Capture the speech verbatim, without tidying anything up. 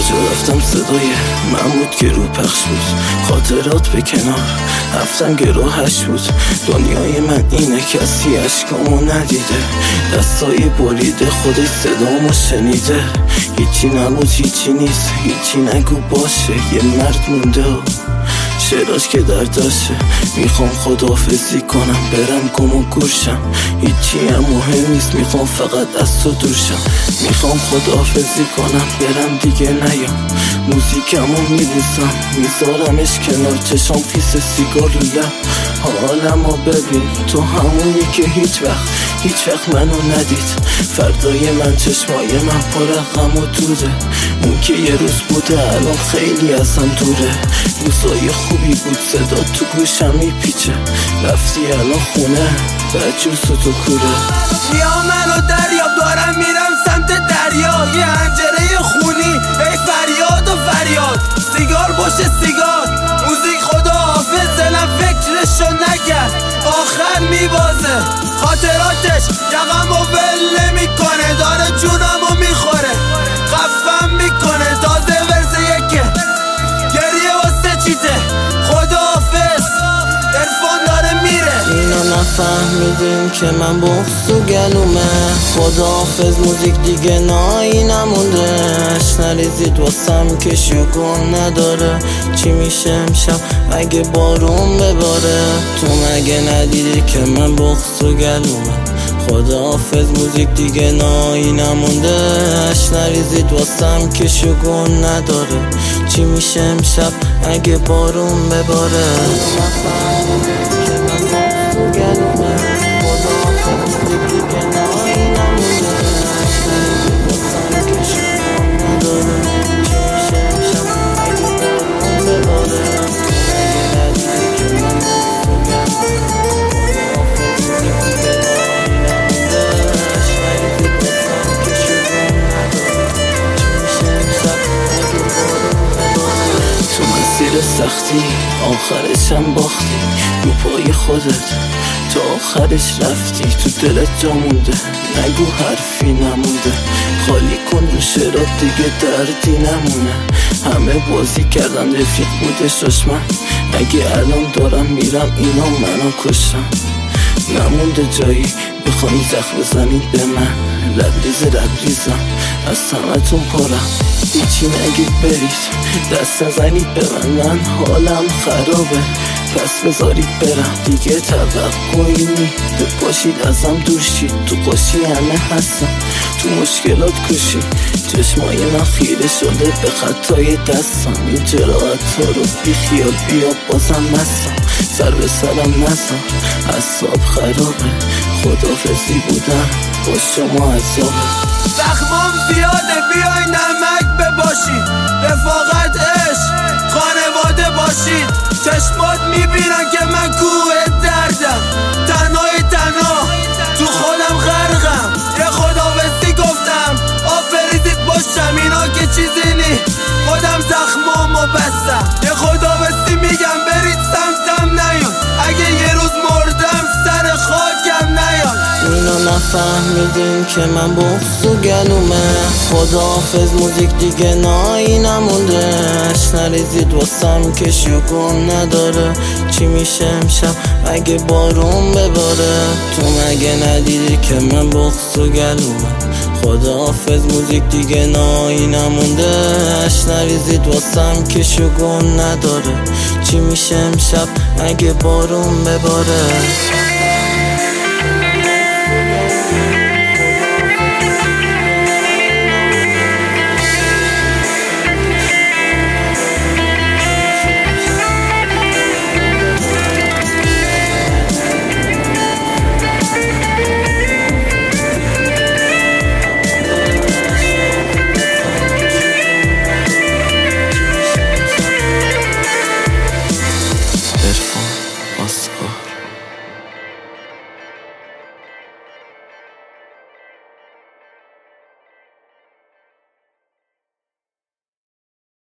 جا رفتم صدای محمود که رو پخش بود، خاطرات به کنار رفتم گروهش بود. دنیای من اینه کسی عشقامو ندیده، دستای بریده خودش صدامو شنیده. هیچی نبود هیچی نیست هیچی نگو باشه، یه مرد مونده و شعراش که درداشه. میخوام خداحافظی کنم برم گم و گورشم، هیچی هم مهم نیست میخوام فقط از تو دورشم. میخوام خداحافظی کنم برم دیگه نیام، موزیکمو میبوسم میذارمش کنار چشام خیس سیگار رو لب. حالمو ببین تو همونی که هیچ وقت هیچ وقت منو ندید. فردای من چشمای من پر غم و دوره، اون که یه روز بوده الان خیلی ازم دوره. روزای خوبی بود صدا تو گوشم میپیچه، رفتی الان خونه بجور سوتو کوره. بیا منو دریاب دارم میرم سمت دریا، یه هنجره خونی ای فریاد و فریاد. سیگار باشه سیگار موزیک خدا حافظ، دلم فکرشو نکرد آخر میبازه. خاطراتش یقمو ول نمیکنه، داره جونمو میخوره خفم میکنه. تازه ورزه یکه گریه واسه چیته، خدا حافظ عرفان داره میره. اینو نفهمیدین که من بغض و گلومه، خدا حافظ موزیک دیگه نایی نموندهش. نریزید واسم که شگون نداره، چی میشه امشب اگه بارون بباره. تو مگه ندیدی که من بغض و گلومه، خدا حافظ موزیک دیگه نایی نموندهش. نریزید واسم که شگون نداره، چی میشه امشب اگه بارون بباره. سختی آخرشم باختی، رو پای خودت تا آخرش رفتی. تو دلت جا مونده نگو حرفی نمونده، خالی کن رو شعرات دیگه دردی نمونه. همه بازی کردن رفیق بوده ششمن، اگه الان دارم میرم اینا منو کشن. نمونده جایی بخوایی زخم بزنید به من، لبریز لبریزم از همتون پارم. هیچی نگید برید دست نزنید به من، من حالم خرابه پس بذارید برم دیگه. توقعی نی باشید ازم دور شید، تو قاشی همه هستم تو مشکلات کشی. چشمای من خیره شده به خطای دستم، این جراحت ها رو بی خیال بیا بازم مستم. سر به سرم نزن اعصاب خرابه، خداحافظی بودم با شما عذابه. زخمام زیاده بیای نمک بباشید، رفاقت عشق خانواده باشید. چشمات میبینن که من کوه دردم، تنهای تنها تو خودم غرقم. یه خداحافظی گفتم آب بریزید باشم، اینا که چیزی نی خودم زخمامو بستم. یه خداحافظی میگم برید سمتم نیان، اگه یه روز مردم سر خاکم نیان. اینو نفهمیدین که من بغض و گلومه، خدا حافظ موزیک دیگه نایی نموندهش. نریزید واسم که شگون نداره، چی میشه امشب اگه بارون بباره. تو مگه ندیدی که من بغض و گلومه، خدا حافظ موزیک دیگه نایی نموندهش. نریزید واسم که شگون نداره، چی میشه امشب اگه بارون بباره.